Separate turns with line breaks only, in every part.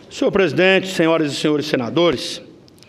Senhor presidente, senhoras e senhores senadores,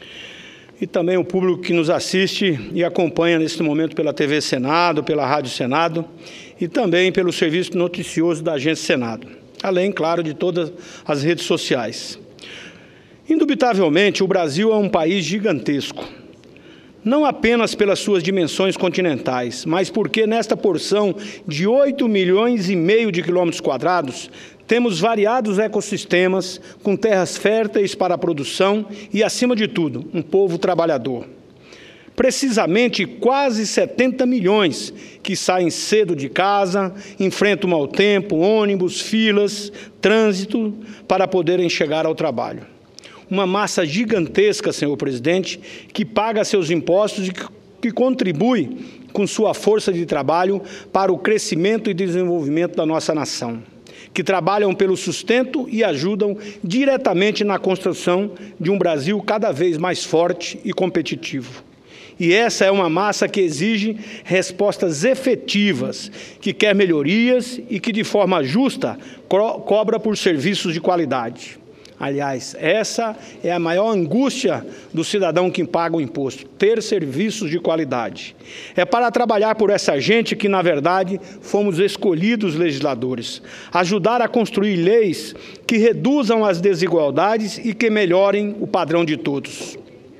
e também o público que nos assiste e acompanha neste momento pela TV Senado, pela Rádio Senado e também pelo serviço noticioso da Agência Senado, além, claro, de todas as redes sociais. Indubitavelmente, o Brasil é um país gigantesco, não apenas pelas suas dimensões continentais, mas porque nesta porção de 8,5 milhões de quilômetros quadrados, temos variados ecossistemas com terras férteis para a produção e, acima de tudo, um povo trabalhador. Precisamente quase 70 milhões que saem cedo de casa, enfrentam mau tempo, ônibus, filas, trânsito, para poderem chegar ao trabalho. Uma massa gigantesca, senhor presidente, que paga seus impostos e que contribui com sua força de trabalho para o crescimento e desenvolvimento da nossa nação, que trabalham pelo sustento e ajudam diretamente na construção de um Brasil cada vez mais forte e competitivo. E essa é uma massa que exige respostas efetivas, que quer melhorias e que, de forma justa, cobra por serviços de qualidade. Aliás, essa é a maior angústia do cidadão que paga o imposto, ter serviços de qualidade. É para trabalhar por essa gente que, na verdade, fomos escolhidos legisladores, ajudar a construir leis que reduzam as desigualdades e que melhorem o padrão de todos.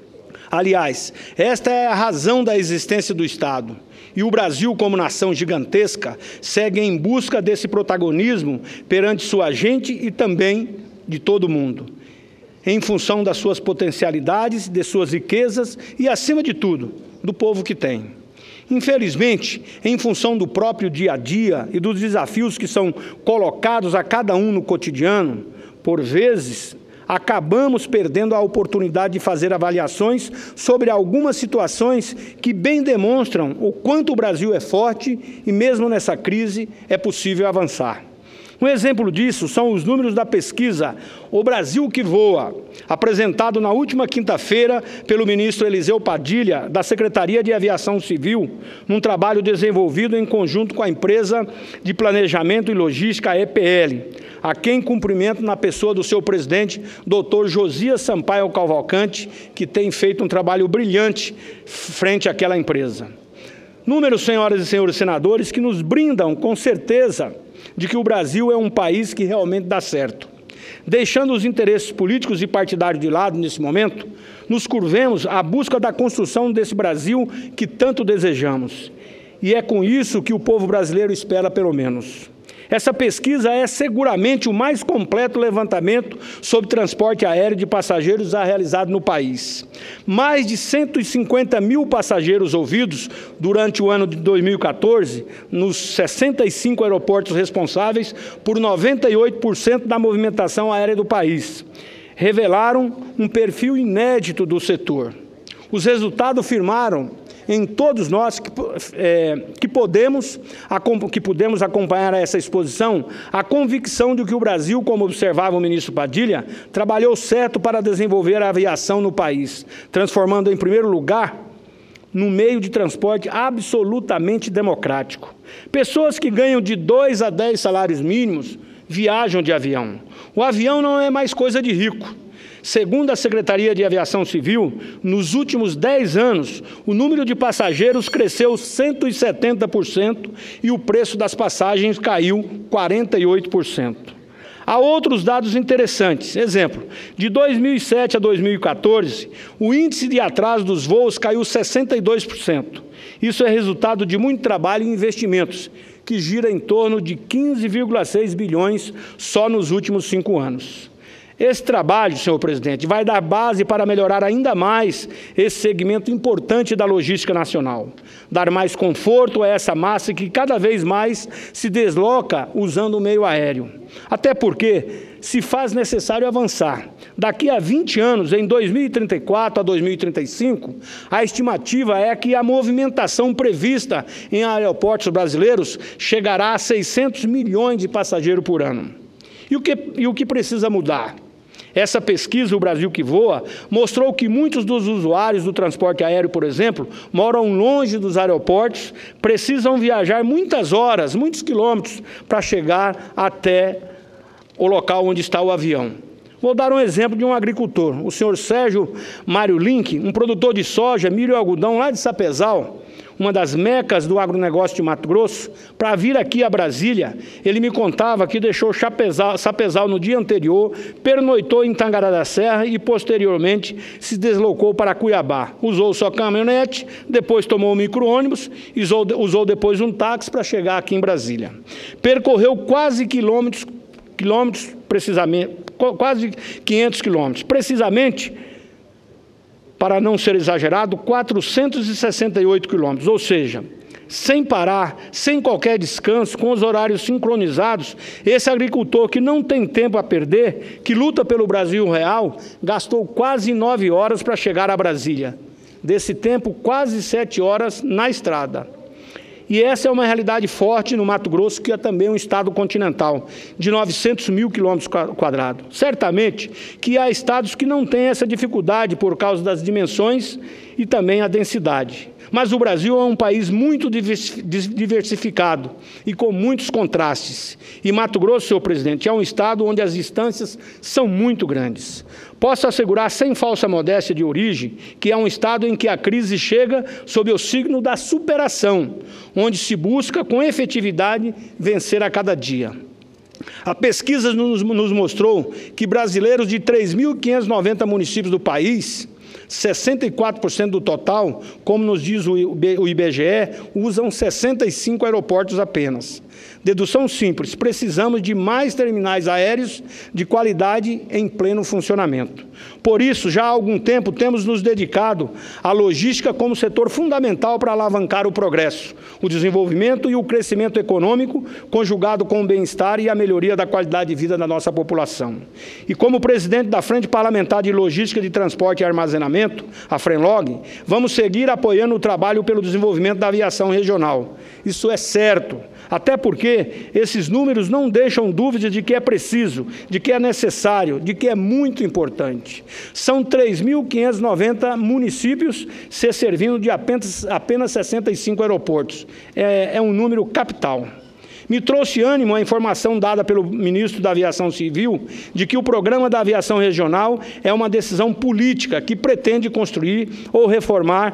Aliás, esta é a razão da existência do Estado. E o Brasil, como nação gigantesca, segue em busca desse protagonismo perante sua gente e também de todo mundo, em função das suas potencialidades, de suas riquezas e, acima de tudo, do povo que tem. Infelizmente, em função do próprio dia a dia e dos desafios que são colocados a cada um no cotidiano, por vezes, acabamos perdendo a oportunidade de fazer avaliações sobre algumas situações que bem demonstram o quanto o Brasil é forte e, mesmo nessa crise, é possível avançar. Um exemplo disso são os números da pesquisa O Brasil que Voa, apresentado na última quinta-feira pelo ministro Eliseu Padilha, da Secretaria de Aviação Civil, num trabalho desenvolvido em conjunto com a empresa de planejamento e logística EPL, a quem cumprimento na pessoa do seu presidente, Dr. Josias Sampaio Cavalcante, que tem feito um trabalho brilhante frente àquela empresa. Números, senhoras e senhores senadores, que nos brindam com certeza de que o Brasil é um país que realmente dá certo. Deixando os interesses políticos e partidários de lado nesse momento, nos curvemos à busca da construção desse Brasil que tanto desejamos. E é com isso que o povo brasileiro espera, pelo menos. Essa pesquisa é seguramente o mais completo levantamento sobre transporte aéreo de passageiros já realizado no país. Mais de 150 mil passageiros ouvidos durante o ano de 2014, nos 65 aeroportos responsáveis por 98% da movimentação aérea do país, revelaram um perfil inédito do setor. Os resultados firmaram em todos nós que pudemos acompanhar essa exposição, a convicção de que o Brasil, como observava o ministro Padilha, trabalhou certo para desenvolver a aviação no país, transformando, em primeiro lugar, num meio de transporte absolutamente democrático. Pessoas que ganham de 2 a 10 salários mínimos viajam de avião. O avião não é mais coisa de rico. Segundo a Secretaria de Aviação Civil, nos últimos 10 anos, o número de passageiros cresceu 170% e o preço das passagens caiu 48%. Há outros dados interessantes. Exemplo, de 2007 a 2014, o índice de atraso dos voos caiu 62%. Isso é resultado de muito trabalho e investimentos, que gira em torno de 15,6 bilhões só nos últimos 5 anos. Esse trabalho, senhor presidente, vai dar base para melhorar ainda mais esse segmento importante da logística nacional. Dar mais conforto a essa massa que cada vez mais se desloca usando o meio aéreo. Até porque se faz necessário avançar. Daqui a 20 anos, em 2034 a 2035, a estimativa é que a movimentação prevista em aeroportos brasileiros chegará a 600 milhões de passageiros por ano. E o que precisa mudar? Essa pesquisa, O Brasil que Voa, mostrou que muitos dos usuários do transporte aéreo, por exemplo, moram longe dos aeroportos, precisam viajar muitas horas, muitos quilômetros, para chegar até o local onde está o avião. Vou dar um exemplo de um agricultor, o senhor Sérgio Mário Link, um produtor de soja, milho e algodão lá de Sapezal, uma das mecas do agronegócio de Mato Grosso. Para vir aqui a Brasília, ele me contava que deixou Sapezal no dia anterior, pernoitou em Tangará da Serra e, posteriormente, se deslocou para Cuiabá. Usou sua caminhonete, depois tomou o micro-ônibus, usou depois um táxi para chegar aqui em Brasília. Percorreu quase precisamente, quase 500 quilômetros. Precisamente, para não ser exagerado, 468 quilômetros, ou seja, sem parar, sem qualquer descanso, com os horários sincronizados, esse agricultor que não tem tempo a perder, que luta pelo Brasil real, gastou quase 9 horas para chegar a Brasília. Desse tempo, quase 7 horas na estrada. E essa é uma realidade forte no Mato Grosso, que é também um estado continental, de 900 mil quilômetros quadrados. Certamente que há estados que não têm essa dificuldade por causa das dimensões e também a densidade. Mas o Brasil é um país muito diversificado e com muitos contrastes. E Mato Grosso, senhor presidente, é um estado onde as distâncias são muito grandes. Posso assegurar, sem falsa modéstia de origem, que é um estado em que a crise chega sob o signo da superação, onde se busca com efetividade vencer a cada dia. A pesquisa nos mostrou que brasileiros de 3.590 municípios do país, 64% do total, como nos diz o IBGE, usam 65 aeroportos apenas. Dedução simples: precisamos de mais terminais aéreos de qualidade em pleno funcionamento. Por isso, já há algum tempo, temos nos dedicado à logística como setor fundamental para alavancar o progresso, o desenvolvimento e o crescimento econômico, conjugado com o bem-estar e a melhoria da qualidade de vida da nossa população. E como presidente da Frente Parlamentar de Logística de Transporte e Armazenamento, a FRENLOG, vamos seguir apoiando o trabalho pelo desenvolvimento da aviação regional. Isso é certo, até porque esses números não deixam dúvida de que é preciso, de que é necessário, de que é muito importante. São 3.590 municípios se servindo de apenas 65 aeroportos. É um número capital. Me trouxe ânimo a informação dada pelo ministro da Aviação Civil de que o programa da aviação regional é uma decisão política que pretende construir ou reformar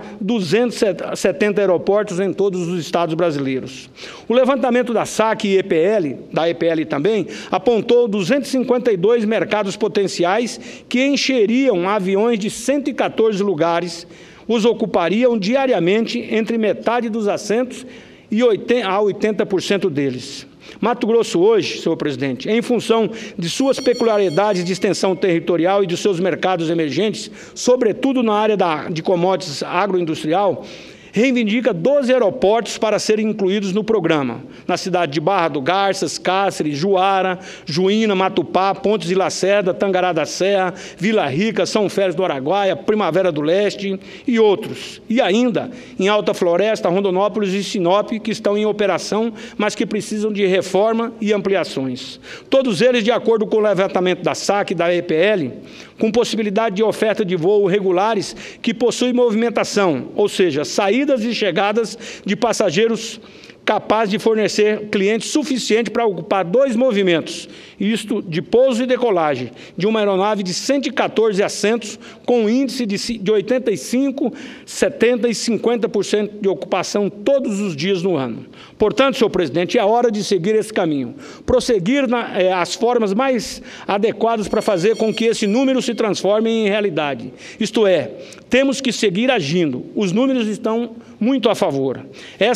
270 aeroportos em todos os estados brasileiros. O levantamento da SAC e da EPL também, apontou 252 mercados potenciais que encheriam aviões de 114 lugares, os ocupariam diariamente entre metade dos assentos e a 80% deles. Mato Grosso hoje, senhor presidente, em função de suas peculiaridades de extensão territorial e de seus mercados emergentes, sobretudo na área de commodities agroindustrial, reivindica 12 aeroportos para serem incluídos no programa, na cidade de Barra do Garças, Cáceres, Juara, Juína, Matupá, Pontes de Lacerda, Tangará da Serra, Vila Rica, São Félix do Araguaia, Primavera do Leste e outros. E ainda em Alta Floresta, Rondonópolis e Sinop, que estão em operação, mas que precisam de reforma e ampliações. Todos eles de acordo com o levantamento da SAC e da EPL, com possibilidade de oferta de voo regulares que possuem movimentação, ou seja, saídas e chegadas de passageiros capaz de fornecer clientes suficiente para ocupar 2 movimentos, isto de pouso e decolagem, de uma aeronave de 114 assentos, com índice de 85, 70% e 50% de ocupação todos os dias no ano. Portanto, senhor presidente, é hora de seguir esse caminho, prosseguir as formas mais adequadas para fazer com que esse número se transforme em realidade. Isto é, temos que seguir agindo, os números estão muito a favor.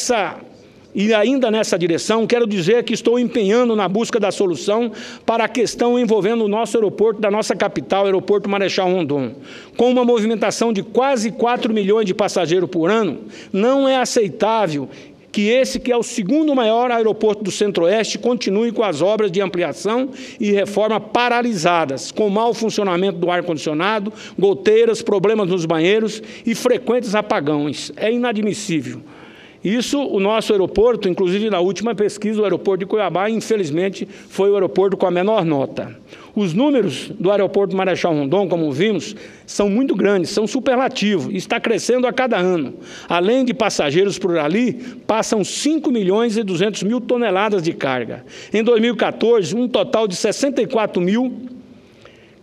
E ainda nessa direção, quero dizer que estou empenhando na busca da solução para a questão envolvendo o nosso aeroporto da nossa capital, Aeroporto Marechal Rondon. Com uma movimentação de quase 4 milhões de passageiros por ano, não é aceitável que esse, que é o segundo maior aeroporto do Centro-Oeste, continue com as obras de ampliação e reforma paralisadas, com mau funcionamento do ar-condicionado, goteiras, problemas nos banheiros e frequentes apagões. É inadmissível. Isso, o nosso aeroporto, inclusive na última pesquisa, o aeroporto de Cuiabá, infelizmente, foi o aeroporto com a menor nota. Os números do aeroporto Marechal Rondon, como vimos, são muito grandes, são superlativos, e está crescendo a cada ano. Além de passageiros por ali, passam 5 milhões e 200 mil toneladas de carga. Em 2014, um total de 64 mil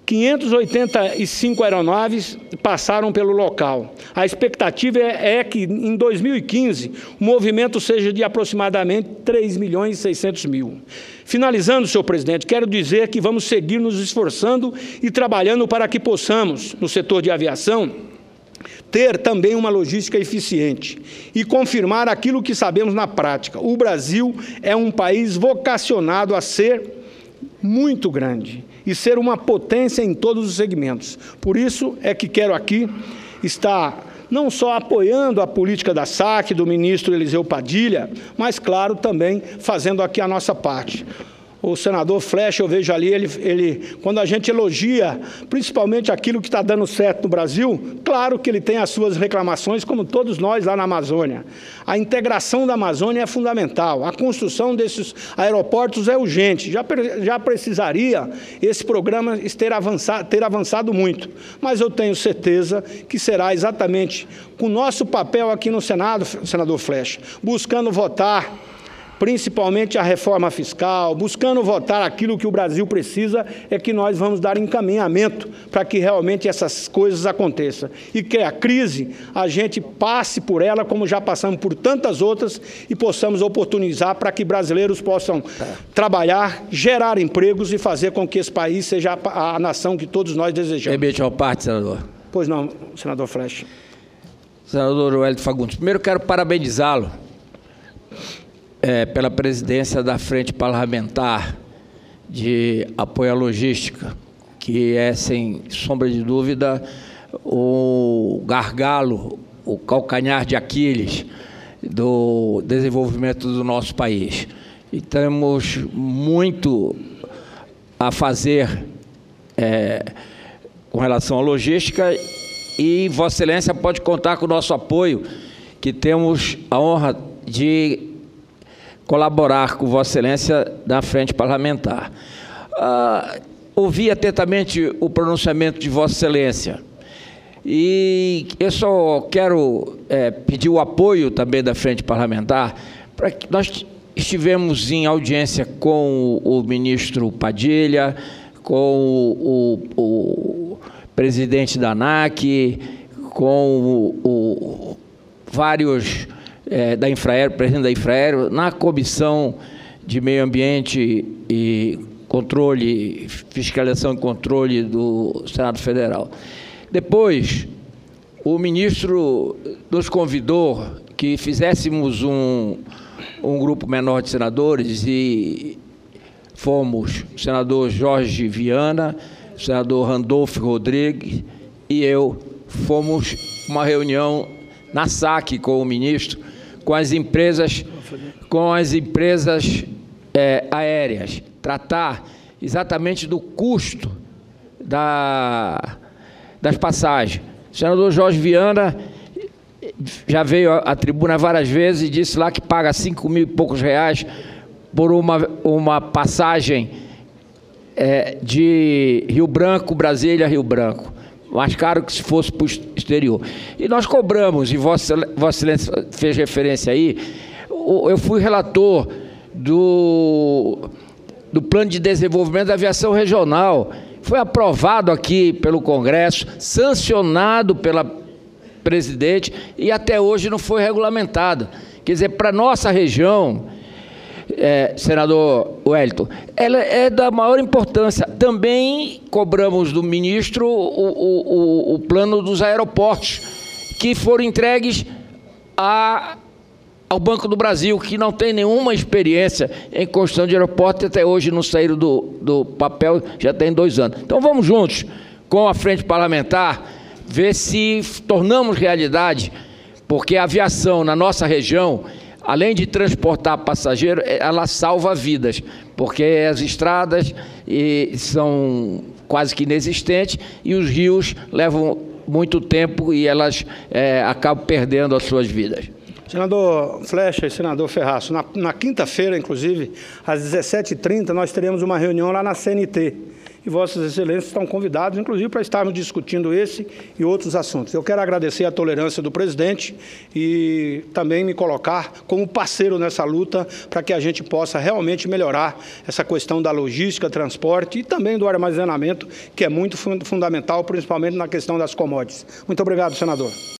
585 aeronaves passaram pelo local. A expectativa é que, em 2015, o movimento seja de aproximadamente 3.600.000. Finalizando, senhor presidente, quero dizer que vamos seguir nos esforçando e trabalhando para que possamos, no setor de aviação, ter também uma logística eficiente e confirmar aquilo que sabemos na prática. O Brasil é um país vocacionado a ser muito grande e ser uma potência em todos os segmentos. Por isso é que quero aqui estar não só apoiando a política da SAC, do ministro Eliseu Padilha, mas, claro, também fazendo aqui a nossa parte. O senador Flecha, eu vejo ali, quando a gente elogia, principalmente aquilo que está dando certo no Brasil, claro que ele tem as suas reclamações, como todos nós lá na Amazônia. A integração da Amazônia é fundamental, a construção desses aeroportos é urgente, já precisaria esse programa ter avançado muito, mas eu tenho certeza que será exatamente com o nosso papel aqui no Senado, senador Flecha, buscando votar principalmente a reforma fiscal, buscando votar aquilo que o Brasil precisa, é que nós vamos dar encaminhamento para que realmente essas coisas aconteçam. E que a crise, a gente passe por ela, como já passamos por tantas outras, e possamos oportunizar para que brasileiros possam trabalhar, gerar empregos e fazer com que esse país seja a nação que todos nós desejamos.
Remete ao parte, senador.
Pois não, senador Flecha.
Senador Wellington Fagundes, primeiro quero parabenizá-lo pela presidência da Frente Parlamentar de Apoio à Logística, que é, sem sombra de dúvida, o gargalo, o calcanhar de Aquiles do desenvolvimento do nosso país. E temos muito a fazer com relação à logística e Vossa Excelência pode contar com o nosso apoio, que temos a honra de colaborar com Vossa Excelência na frente parlamentar. Ouvi atentamente o pronunciamento de Vossa Excelência e eu só quero pedir o apoio também da frente parlamentar para que nós estivemos em audiência com o ministro Padilha, com o presidente da ANAC, com vários da Infraero, presidente da Infraero, na Comissão de Meio Ambiente e Controle, Fiscalização e Controle do Senado Federal. Depois, o ministro nos convidou que fizéssemos um grupo menor de senadores e fomos o senador Jorge Viana, o senador Randolfo Rodrigues e eu fomos uma reunião na SAC com o ministro, com as empresas aéreas, tratar exatamente do custo das passagens. O senador Jorge Viana já veio à tribuna várias vezes e disse lá que paga 5 mil e poucos reais por uma passagem de Rio Branco, Brasília, Rio Branco. Mais caro que se fosse para o exterior. E nós cobramos, e Vossa Excelência fez referência aí, eu fui relator do Plano de Desenvolvimento da Aviação Regional. Foi aprovado aqui pelo Congresso, sancionado pela presidente e até hoje não foi regulamentado. Quer dizer, para a nossa região, senador Wellington, ela é da maior importância. Também cobramos do ministro o plano dos aeroportos, que foram entregues ao Banco do Brasil, que não tem nenhuma experiência em construção de aeroporto e até hoje não saíram do papel, já tem 2 anos. Então vamos juntos com a frente parlamentar ver se tornamos realidade, porque a aviação na nossa região, além de transportar passageiro, ela salva vidas, porque as estradas são quase que inexistentes e os rios levam muito tempo e elas acabam perdendo as suas vidas.
Senador Flecha e senador Ferraço, na quinta-feira, inclusive, às 17h30, nós teremos uma reunião lá na CNT. e Vossas Excelências estão convidados, inclusive, para estarmos discutindo esse e outros assuntos. Eu quero agradecer a tolerância do presidente e também me colocar como parceiro nessa luta para que a gente possa realmente melhorar essa questão da logística, transporte e também do armazenamento, que é muito fundamental, principalmente na questão das commodities. Muito obrigado, senador.